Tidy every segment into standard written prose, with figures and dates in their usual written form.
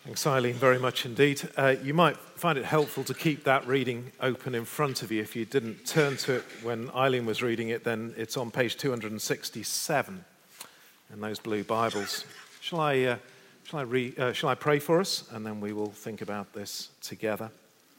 Thanks, Eileen, very much indeed. You might find it helpful to keep that reading open in front of you. If you didn't turn to it when Eileen was reading it, then it's on page 267 in those blue Bibles. Shall I pray for us, and then we will think about this together?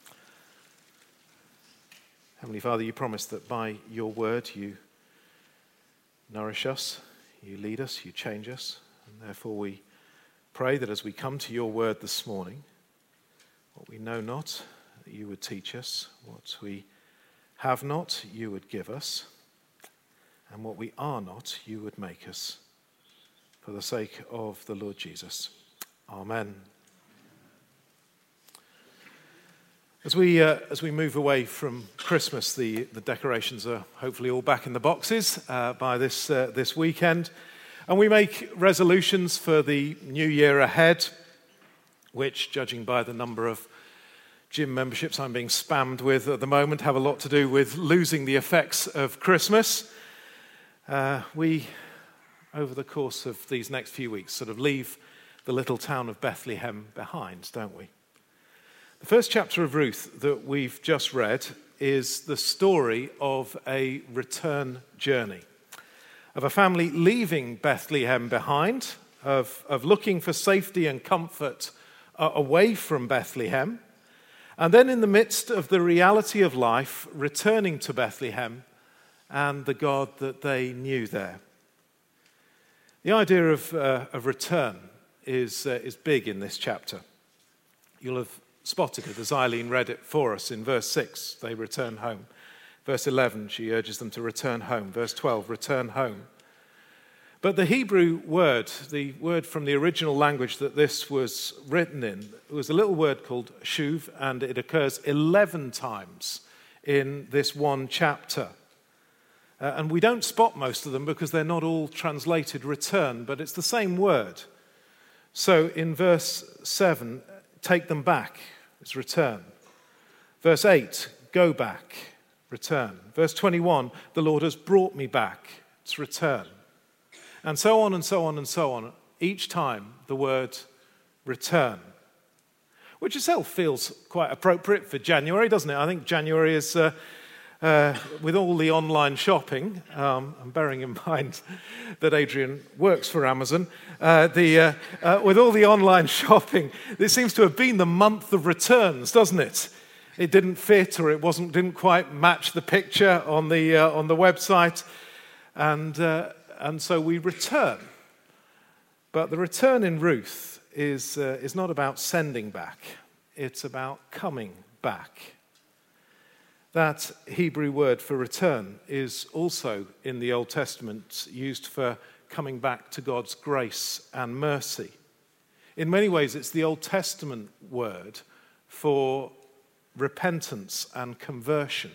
Heavenly Father, you promised that by your word you nourish us, you lead us, you change us, and therefore we pray that as we come to your word this morning, what we know not, that you would teach us, what we have not, you would give us, and what we are not, you would make us, for the sake of the Lord Jesus. Amen. As we move away from Christmas, the decorations are hopefully all back in the boxes by this weekend. And we make resolutions for the new year ahead, which, judging by the number of gym memberships I'm being spammed with at the moment, have a lot to do with losing the effects of Christmas. We, over the course of these next few weeks, sort of leave the little town of Bethlehem behind, don't we? The first chapter of Ruth that we've just read is the story of a return journey, of a family leaving Bethlehem behind, of looking for safety and comfort away from Bethlehem, and then in the midst of the reality of life, returning to Bethlehem and the God that they knew there. The idea of return is big in this chapter. You'll have spotted it as Eileen read it for us in verse 6, they return home. Verse 11, she urges them to return home. Verse 12, return home. But the Hebrew word, the word from the original language that this was written in, was a little word called shuv, and it occurs 11 times in this one chapter. And we don't spot most of them because they're not all translated return, but it's the same word. So in verse 7, take them back, it's return. Verse 8, go back, return. Verse 21, the Lord has brought me back, it's return. And so on and so on and so on. Each time the word return, which itself feels quite appropriate for January, doesn't it? I think January is, with all the online shopping, and bearing in mind that Adrian works for Amazon, with all the online shopping, this seems to have been the month of returns, doesn't it? It didn't fit, or didn't quite match the picture on the website, and so we return. But the return in Ruth is not about sending back. It's about coming back. That Hebrew word for return is also in the Old Testament used for coming back to God's grace and mercy. In many ways, it's the Old Testament word for repentance and conversion,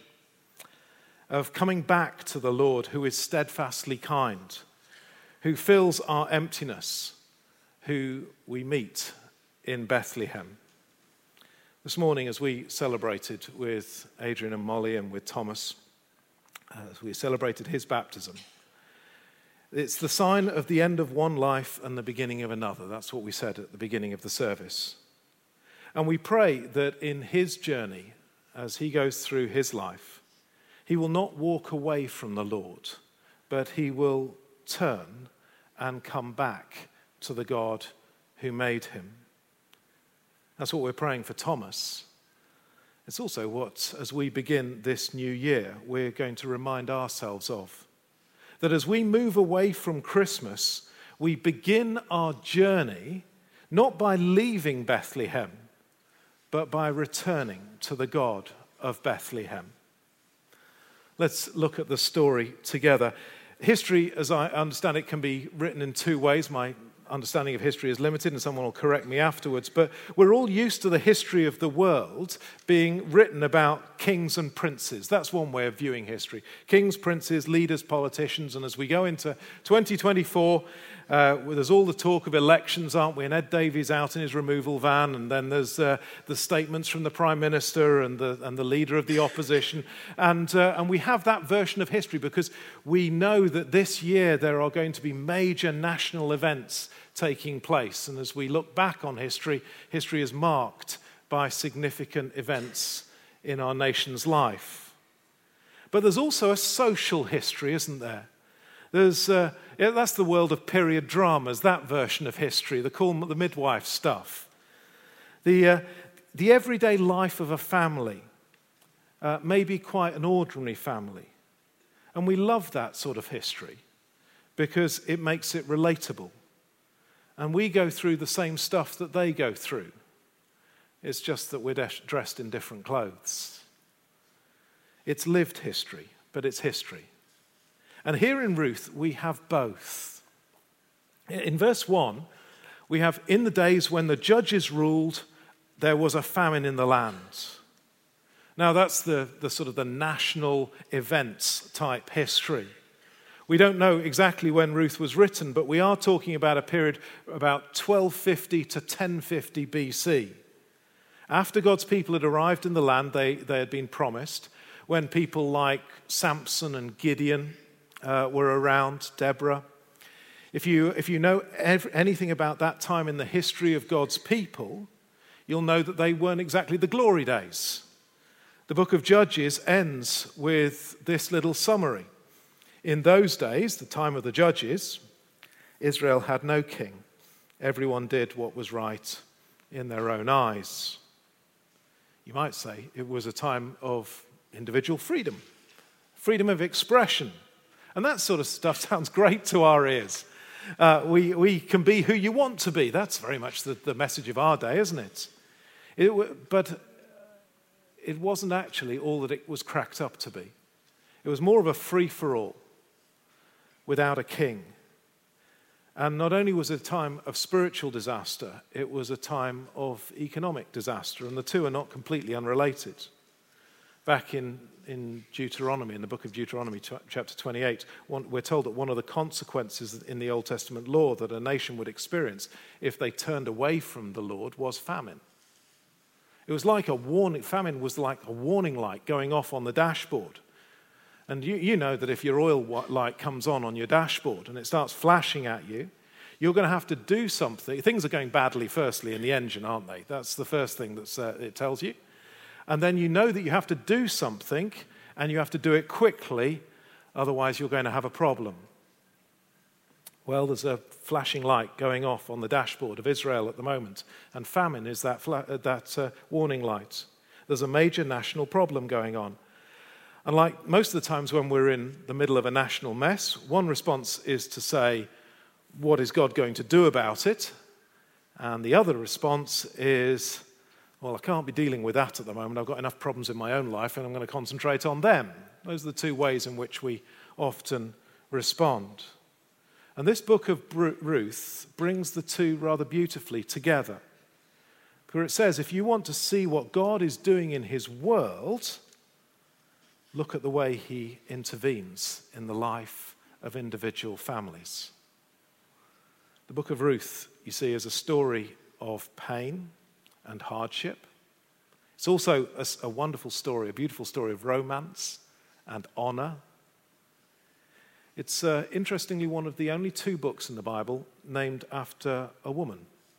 of coming back to the Lord who is steadfastly kind, who fills our emptiness, who we meet in Bethlehem. This morning, as we celebrated with Adrian and Molly and with Thomas, as we celebrated his baptism, it's the sign of the end of one life and the beginning of another. That's what we said at the beginning of the service. And we pray that in his journey, as he goes through his life, he will not walk away from the Lord, but he will turn and come back to the God who made him. That's what we're praying for Thomas. It's also what, as we begin this new year, we're going to remind ourselves of. That as we move away from Christmas, we begin our journey not by leaving Bethlehem, but by returning to the God of Bethlehem. Let's look at the story together. History, as I understand it, can be written in two ways. My understanding of history is limited, and someone will correct me afterwards, but we're all used to the history of the world being written about kings and princes. That's one way of viewing history. Kings, princes, leaders, politicians, and as we go into 2024, There's all the talk of elections, aren't we? And Ed Davey's out in his removal van, and then there's the statements from the Prime Minister and the leader of the opposition. And we have that version of history because we know that this year there are going to be major national events taking place. And as we look back on history, history is marked by significant events in our nation's life. But there's also a social history, isn't there? That's the world of period dramas, that version of history, the midwife stuff. The everyday life of a family may be quite an ordinary family. And we love that sort of history because it makes it relatable. And we go through the same stuff that they go through. It's just that we're dressed in different clothes. It's lived history, but it's history. And here in Ruth, we have both. In verse 1, we have, in the days when the judges ruled, there was a famine in the land. Now, that's the sort of the national events type history. We don't know exactly when Ruth was written, but we are talking about a period about 1250 to 1050 BC. After God's people had arrived in the land they had been promised, when people like Samson and Gideon were around, Deborah. If you know anything about that time in the history of God's people, you'll know that they weren't exactly the glory days. The book of Judges ends with this little summary. In those days, the time of the judges, Israel had no king. Everyone did what was right in their own eyes. You might say it was a time of individual freedom, freedom of expression. And that sort of stuff sounds great to our ears. We can be who you want to be. That's very much the message of our day, isn't it? But it wasn't actually all that it was cracked up to be. It was more of a free-for-all without a king. And not only was it a time of spiritual disaster, it was a time of economic disaster, and the two are not completely unrelated. Back in Deuteronomy, in the book of Deuteronomy, chapter 28, we're told that one of the consequences in the Old Testament law that a nation would experience if they turned away from the Lord was famine. It was like a warning. Famine was like a warning light going off on the dashboard. And you know that if your oil light comes on your dashboard and it starts flashing at you, you're going to have to do something. Things are going badly, firstly, in the engine, aren't they? That's the first thing that it tells you. And then you know that you have to do something, and you have to do it quickly, otherwise you're going to have a problem. Well, there's a flashing light going off on the dashboard of Israel at the moment, and famine is that warning light. There's a major national problem going on. And like most of the times when we're in the middle of a national mess, one response is to say, what is God going to do about it? And the other response is, well, I can't be dealing with that at the moment. I've got enough problems in my own life, and I'm going to concentrate on them. Those are the two ways in which we often respond. And this book of Ruth brings the two rather beautifully together. For it says, if you want to see what God is doing in his world, look at the way he intervenes in the life of individual families. The book of Ruth, you see, is a story of pain and hardship. It's also a wonderful story, a beautiful story of romance and honor. It's interestingly one of the only two books in the Bible named after a woman.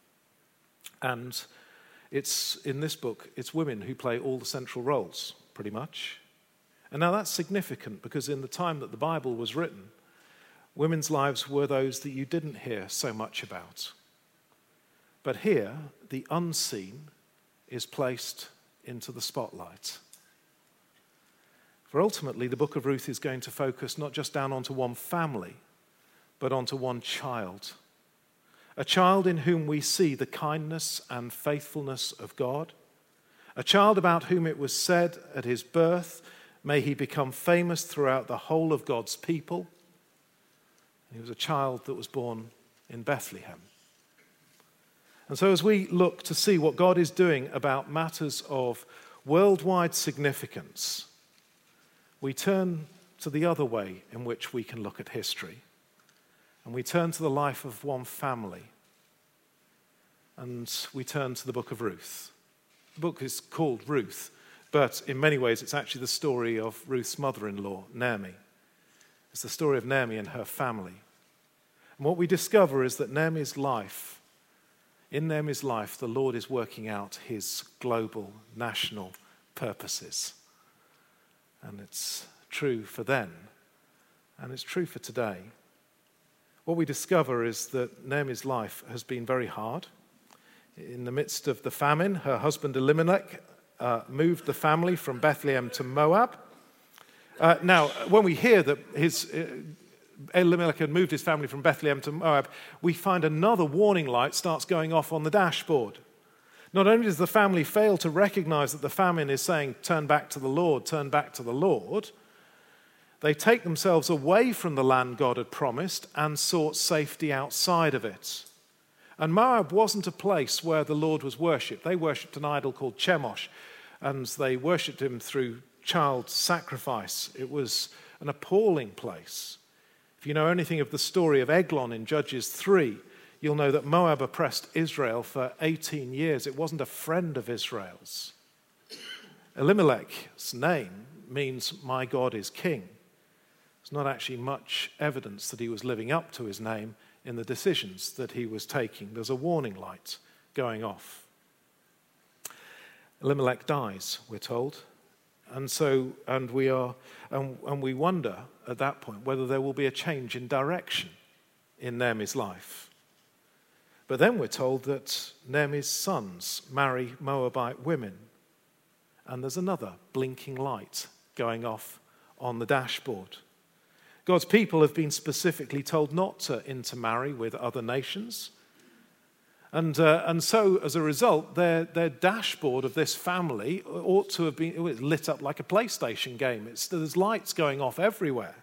And it's in this book, it's women who play all the central roles, pretty much. And now that's significant because in the time that the Bible was written, women's lives were those that you didn't hear so much about. But here, the unseen is placed into the spotlight. For ultimately, the book of Ruth is going to focus not just down onto one family, but onto one child. A child in whom we see the kindness and faithfulness of God. A child about whom it was said at his birth, may he become famous throughout the whole of God's people. He was a child that was born in Bethlehem. And so as we look to see what God is doing about matters of worldwide significance, we turn to the other way in which we can look at history. and we turn to the life of one family. And we turn to the book of Ruth. The book is called Ruth, but in many ways it's actually the story of Ruth's mother-in-law, Naomi. It's the story of Naomi and her family. And what we discover is that in Naomi's life, the Lord is working out his global, national purposes. And it's true for then, and it's true for today. What we discover is that Naomi's life has been very hard. In the midst of the famine, her husband Elimelech moved the family from Bethlehem to Moab. Now, when we hear that Elimelech had moved his family from Bethlehem to Moab, we find another warning light starts going off on the dashboard. Not only does the family fail to recognize that the famine is saying, turn back to the Lord, turn back to the Lord, they take themselves away from the land God had promised and sought safety outside of it. And Moab wasn't a place where the Lord was worshipped. They worshipped an idol called Chemosh, and they worshipped him through child sacrifice. It was an appalling place. If you know anything of the story of Eglon in Judges 3, you'll know that Moab oppressed Israel for 18 years. It wasn't a friend of Israel's. Elimelech's name means my God is king. There's not actually much evidence that he was living up to his name in the decisions that he was taking. There's a warning light going off. Elimelech dies, we're told. And we wonder at that point whether there will be a change in direction in Naomi's life. But then we're told that Naomi's sons marry Moabite women. And there's another blinking light going off on the dashboard. God's people have been specifically told not to intermarry with other nations. And so, as a result, their dashboard of this family ought to have been lit up like a PlayStation game. There's lights going off everywhere.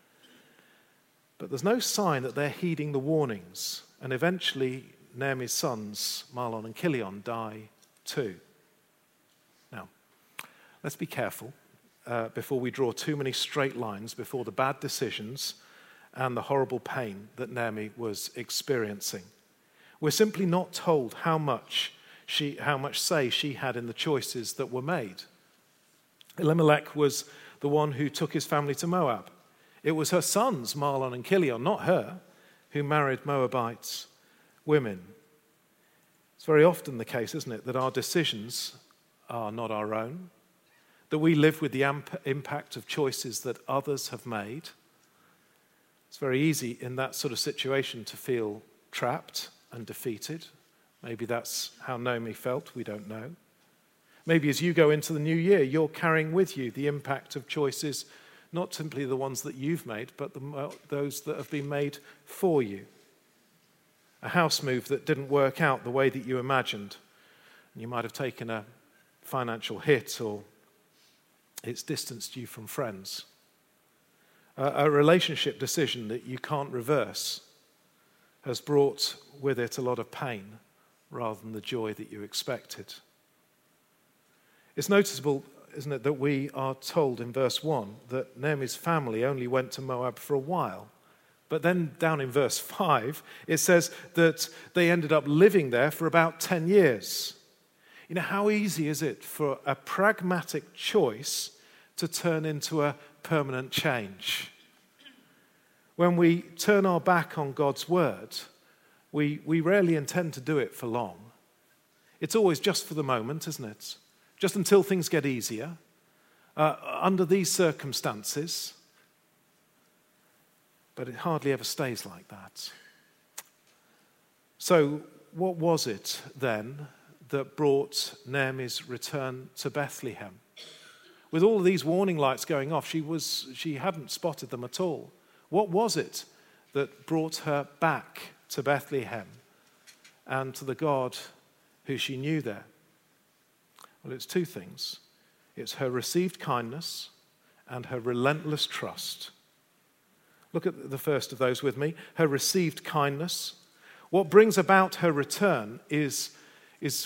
But there's no sign that they're heeding the warnings. And eventually, Naomi's sons, Mahlon and Chilion, die too. Now, let's be careful before we draw too many straight lines before the bad decisions and the horrible pain that Naomi was experiencing. We're simply not told how much say she had in the choices that were made. Elimelech was the one who took his family to Moab. It was her sons, Mahlon and Chilion, not her, who married Moabite women. It's very often the case, isn't it, that our decisions are not our own, that we live with the impact of choices that others have made. It's very easy in that sort of situation to feel trapped and defeated. Maybe that's how Naomi felt, we don't know. Maybe as you go into the new year, you're carrying with you the impact of choices, not simply the ones that you've made, but those that have been made for you. A house move that didn't work out the way that you imagined. You might have taken a financial hit, or it's distanced you from friends. A relationship decision that you can't reverse has brought with it a lot of pain rather than the joy that you expected. It's noticeable, isn't it, that we are told in verse 1 that Naomi's family only went to Moab for a while. But then down in verse 5, it says that they ended up living there for about 10 years. You know, how easy is it for a pragmatic choice to turn into a permanent change? When we turn our back on God's word, we rarely intend to do it for long. It's always just for the moment, isn't it? Just until things get easier. Under these circumstances. But it hardly ever stays like that. So what was it then that brought Naomi's return to Bethlehem? With all of these warning lights going off, she hadn't spotted them at all. What was it that brought her back to Bethlehem and to the God who she knew there? Well, it's two things. It's her received kindness and her relentless trust. Look at the first of those with me. Her received kindness. What brings about her return is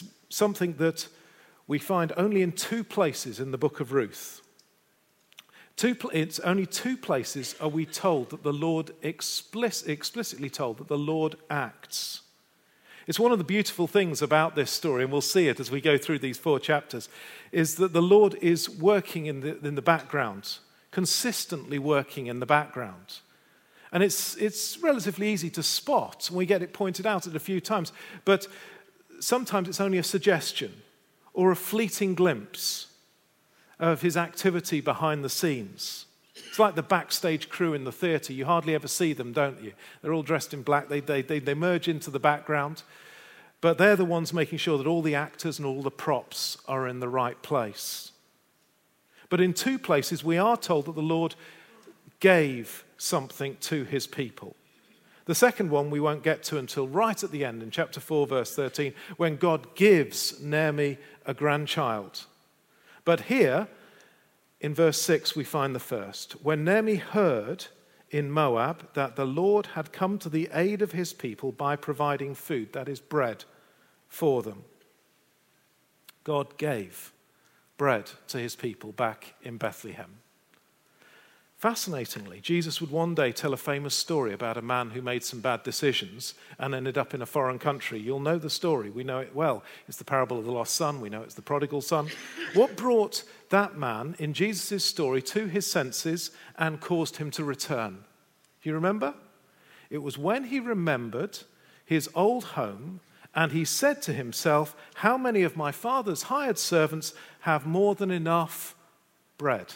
something that we find only in two places in the book of Ruth. It's only two places are we told that the Lord explicitly told that the Lord acts. It's one of the beautiful things about this story, and we'll see it as we go through these 4 chapters, is that the Lord is working in the background, consistently working in the background. And it's relatively easy to spot, and we get it pointed out a few times, but sometimes it's only a suggestion or a fleeting glimpse of his activity behind the scenes. It's like the backstage crew in the theatre. You hardly ever see them, don't you? They're all dressed in black. They merge into the background. But they're the ones making sure that all the actors and all the props are in the right place. But in 2 places, we are told that the Lord gave something to his people. The second one we won't get to until right at the end, in chapter 4, verse 13, when God gives Naomi a grandchild. But here, in verse 6, we find the first. When Naomi heard in Moab that the Lord had come to the aid of his people by providing food, that is bread, for them. God gave bread to his people back in Bethlehem. Fascinatingly, Jesus would one day tell a famous story about a man who made some bad decisions and ended up in a foreign country. You'll know the story. We know it well. It's the parable of the lost son. We know it's the prodigal son. What brought that man in Jesus' story to his senses and caused him to return? Do you remember? It was when he remembered his old home and he said to himself, "How many of my father's hired servants have more than enough bread?"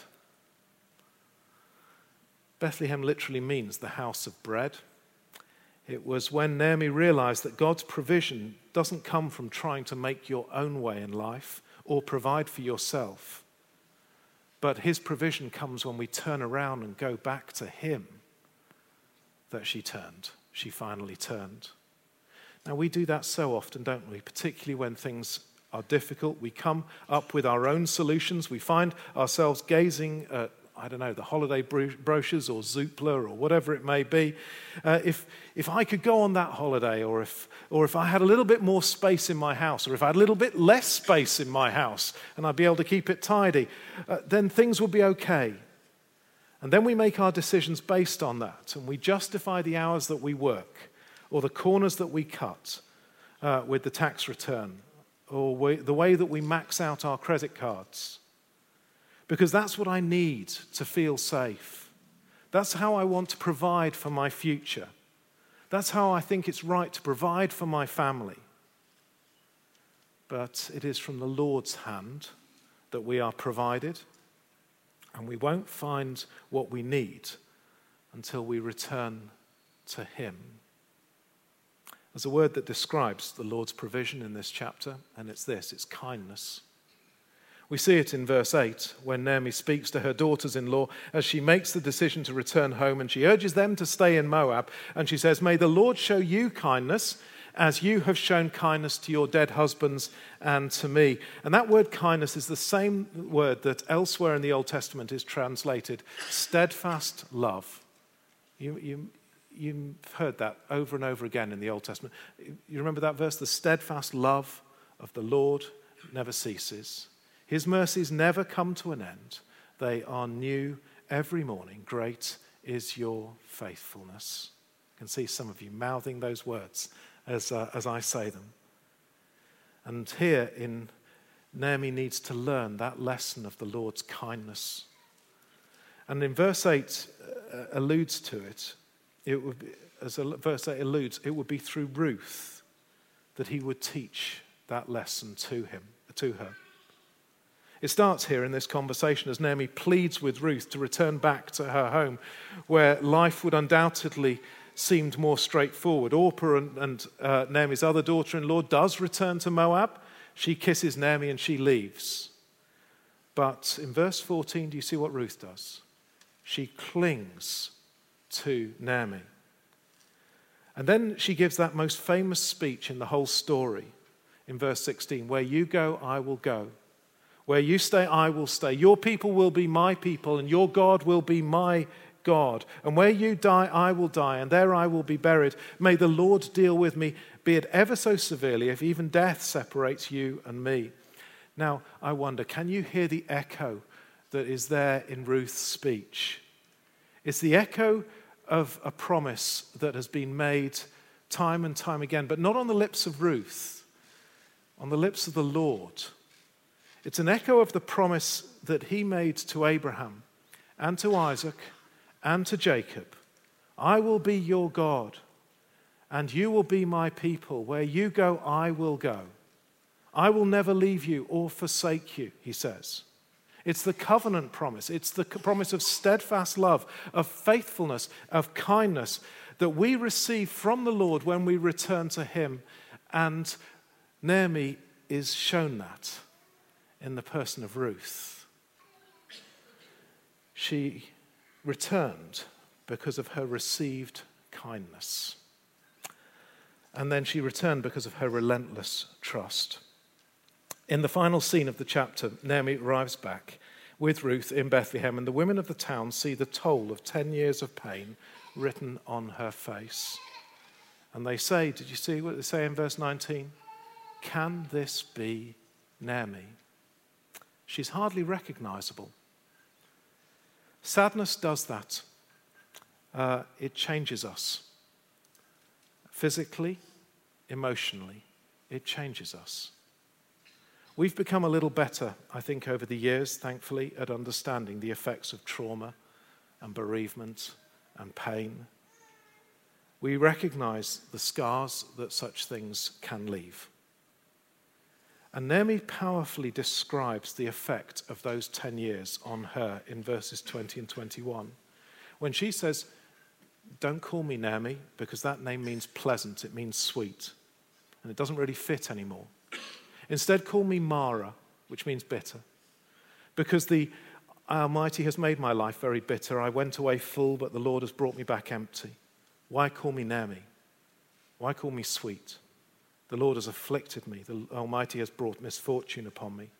Bethlehem literally means the house of bread. It was when Naomi realized that God's provision doesn't come from trying to make your own way in life or provide for yourself, but his provision comes when we turn around and go back to him, that she finally turned. Now, we do that so often, don't we? Particularly when things are difficult. We come up with our own solutions. We find ourselves gazing at, the holiday brochures or Zoopla or whatever it may be. If I could go on that holiday, or if I had a little bit more space in my house, or if I had a little bit less space in my house and I'd be able to keep it tidy, then things would be okay. And then we make our decisions based on that, and we justify the hours that we work or the corners that we cut with the tax return, or the way that we max out our credit cards. Because that's what I need to feel safe. That's how I want to provide for my future. That's how I think it's right to provide for my family. But it is from the Lord's hand that we are provided, and we won't find what we need until we return to him. There's a word that describes the Lord's provision in this chapter, and it's this: it's kindness. We see it in verse 8 when Naomi speaks to her daughters-in-law as she makes the decision to return home, and she urges them to stay in Moab. And she says, "May the Lord show you kindness as you have shown kindness to your dead husbands and to me." And that word kindness is the same word that elsewhere in the Old Testament is translated steadfast love. You've heard that over and over again in the Old Testament. You remember that verse? The steadfast love of the Lord never ceases. His mercies never come to an end. They are new every morning. Great is your faithfulness. I can see some of you mouthing those words as I say them. And here Naomi needs to learn that lesson of the Lord's kindness. And in verse 8 alludes to it. It would be, verse 8 alludes, it would be through Ruth that he would teach that lesson to her. It starts here in this conversation as Naomi pleads with Ruth to return back to her home, where life would undoubtedly seemed more straightforward. Orpah and Naomi's other daughter-in-law does return to Moab. She kisses Naomi and she leaves. But in verse 14, do you see what Ruth does? She clings to Naomi. And then she gives that most famous speech in the whole story in verse 16, "Where you go, I will go. Where you stay, I will stay. Your people will be my people, and your God will be my God. And where you die, I will die, and there I will be buried. May the Lord deal with me, be it ever so severely, if even death separates you and me." Now, I wonder, can you hear the echo that is there in Ruth's speech. It's the echo of a promise that has been made time and time again, but not on the lips of Ruth, on the lips of the Lord. It's an echo of the promise that he made to Abraham and to Isaac and to Jacob. I will be your God, and you will be my people. Where you go, I will go. I will never leave you or forsake you, he says. It's the covenant promise. It's the promise of steadfast love, of faithfulness, of kindness that we receive from the Lord when we return to him. And Naomi is shown that in the person of Ruth. She returned because of her received kindness. And then she returned because of her relentless trust. In the final scene of the chapter, Naomi arrives back with Ruth in Bethlehem, and the women of the town see the toll of 10 years of pain written on her face. And they say, did you see what they say in verse 19? Can this be Naomi? She's hardly recognizable. Sadness does that. It changes us. Physically, emotionally, it changes us. We've become a little better, I think, over the years, thankfully, at understanding the effects of trauma and bereavement and pain. We recognize the scars that such things can leave. And Naomi powerfully describes the effect of those 10 years on her in verses 20 and 21. When she says, don't call me Naomi, because that name means pleasant, it means sweet, and it doesn't really fit anymore. Instead, call me Mara, which means bitter, because the Almighty has made my life very bitter. I went away full, but the Lord has brought me back empty. Why call me Naomi? Why call me sweet? The Lord has afflicted me. The Almighty has brought misfortune upon me.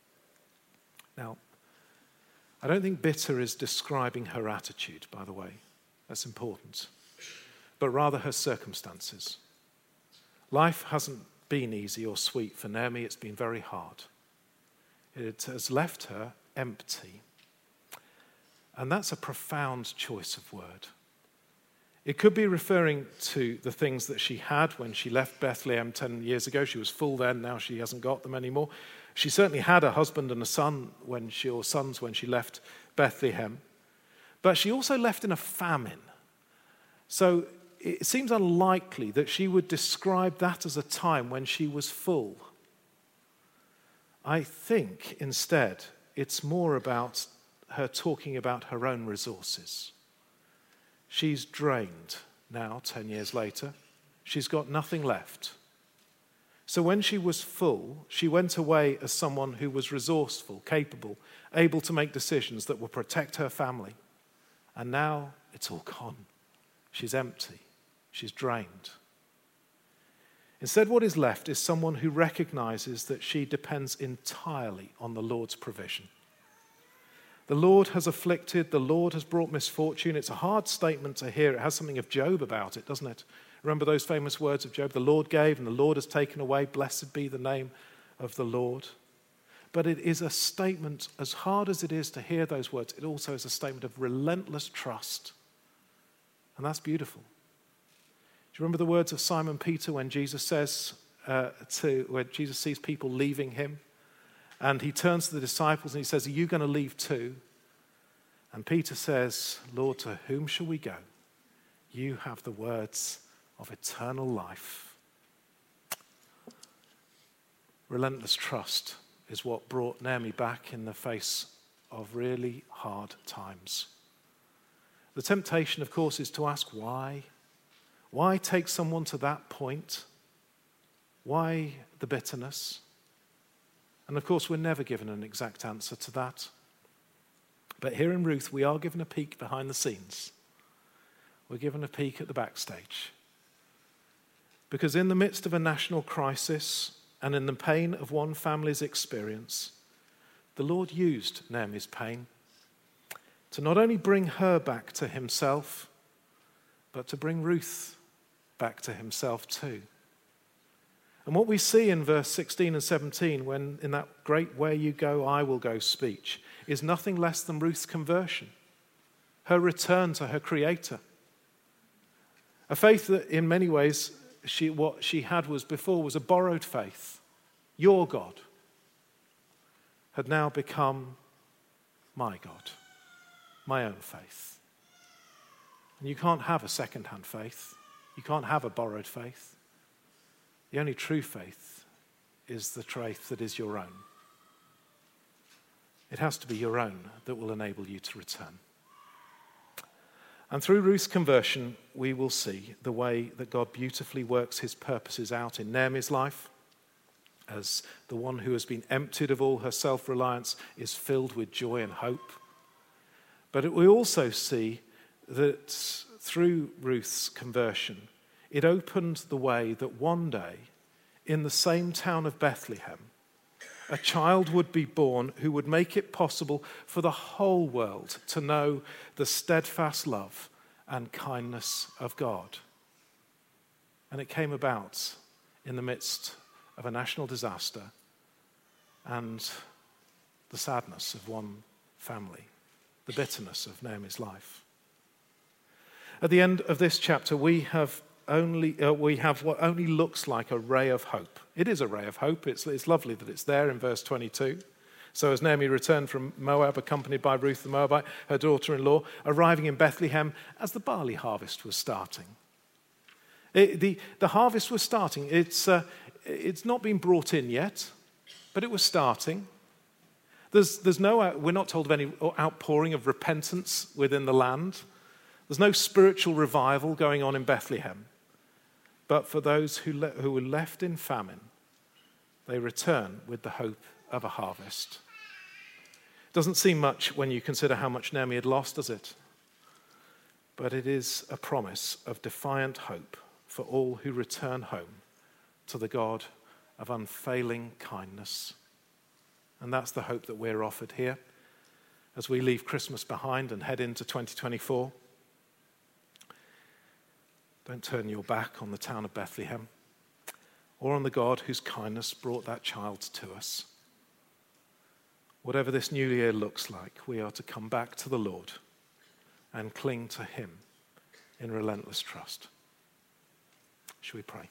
Now, I don't think bitter is describing her attitude, by the way. That's important. But rather her circumstances. Life hasn't been easy or sweet for Naomi. It's been very hard. It has left her empty. And that's a profound choice of word. It could be referring to the things that she had when she left Bethlehem 10 years ago. She was full then, now she hasn't got them anymore. She certainly had a husband and a son or sons when she left Bethlehem. But she also left in a famine. So it seems unlikely that she would describe that as a time when she was full. I think instead it's more about her talking about her own resources. She's drained now, 10 years later. She's got nothing left. So when she was full, she went away as someone who was resourceful, capable, able to make decisions that will protect her family. And now it's all gone. She's empty. She's drained. Instead, what is left is someone who recognizes that she depends entirely on the Lord's provision. The Lord has afflicted, the Lord has brought misfortune. It's a hard statement to hear. It has something of Job about it, doesn't it? Remember those famous words of Job? The Lord gave and the Lord has taken away. Blessed be the name of the Lord. But it is a statement, as hard as it is to hear those words, it also is a statement of relentless trust. And that's beautiful. Do you remember the words of Simon Peter when Jesus says, when Jesus sees people leaving him? And he turns to the disciples and he says, are you going to leave too? And Peter says, Lord, to whom shall we go? You have the words of eternal life. Relentless trust is what brought Naomi back in the face of really hard times. The temptation, of course, is to ask why. Why take someone to that point? Why the bitterness? And of course, we're never given an exact answer to that. But here in Ruth, we are given a peek behind the scenes. We're given a peek at the backstage. Because in the midst of a national crisis and in the pain of one family's experience, the Lord used Naomi's pain to not only bring her back to himself, but to bring Ruth back to himself too. And what we see in verse 16 and 17, when in that great "where you go, I will go" speech, is nothing less than Ruth's conversion, her return to her Creator. A faith that in many ways, what she had was before was a borrowed faith. Your God had now become my God, my own faith. And you can't have a second-hand faith. You can't have a borrowed faith. The only true faith is the faith that is your own. It has to be your own that will enable you to return. And through Ruth's conversion, we will see the way that God beautifully works his purposes out in Naomi's life, as the one who has been emptied of all her self-reliance is filled with joy and hope. But we also see that through Ruth's conversion, it opened the way that one day, in the same town of Bethlehem, a child would be born who would make it possible for the whole world to know the steadfast love and kindness of God. And it came about in the midst of a national disaster and the sadness of one family, the bitterness of Naomi's life. At the end of this chapter, we have what only looks like a ray of hope. It is a ray of hope. It's lovely that it's there in verse 22. So as Naomi returned from Moab, accompanied by Ruth the Moabite, her daughter-in-law, arriving in Bethlehem as the barley harvest was starting. The harvest was starting. It's not been brought in yet, but it was starting. We're not told of any outpouring of repentance within the land. There's no spiritual revival going on in Bethlehem. But for those who were left in famine, they return with the hope of a harvest. It doesn't seem much when you consider how much Naomi had lost, does it? But it is a promise of defiant hope for all who return home to the God of unfailing kindness. And that's the hope that we're offered here as we leave Christmas behind and head into 2024. Don't turn your back on the town of Bethlehem or on the God whose kindness brought that child to us. Whatever this new year looks like, we are to come back to the Lord and cling to him in relentless trust. Shall we pray?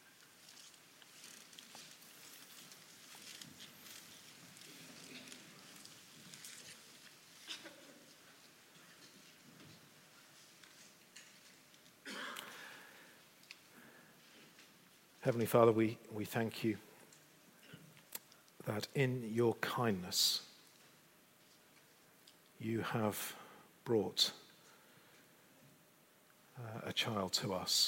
Heavenly Father, we thank you that in your kindness you have brought a child to us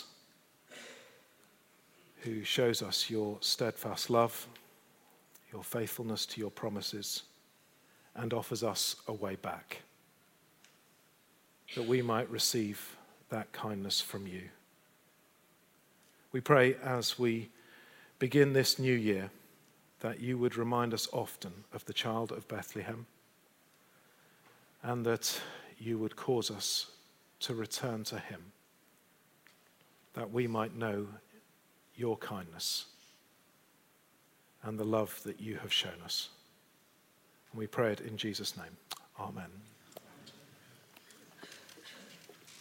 who shows us your steadfast love, your faithfulness to your promises, and offers us a way back, that we might receive that kindness from you. We pray as we begin this new year that you would remind us often of the child of Bethlehem, and that you would cause us to return to him, that we might know your kindness and the love that you have shown us. And we pray it in Jesus' name. Amen.